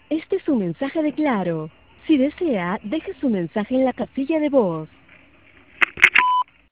Este es un mensaje de Claro. Si desea, deje su mensaje en la casilla de voz.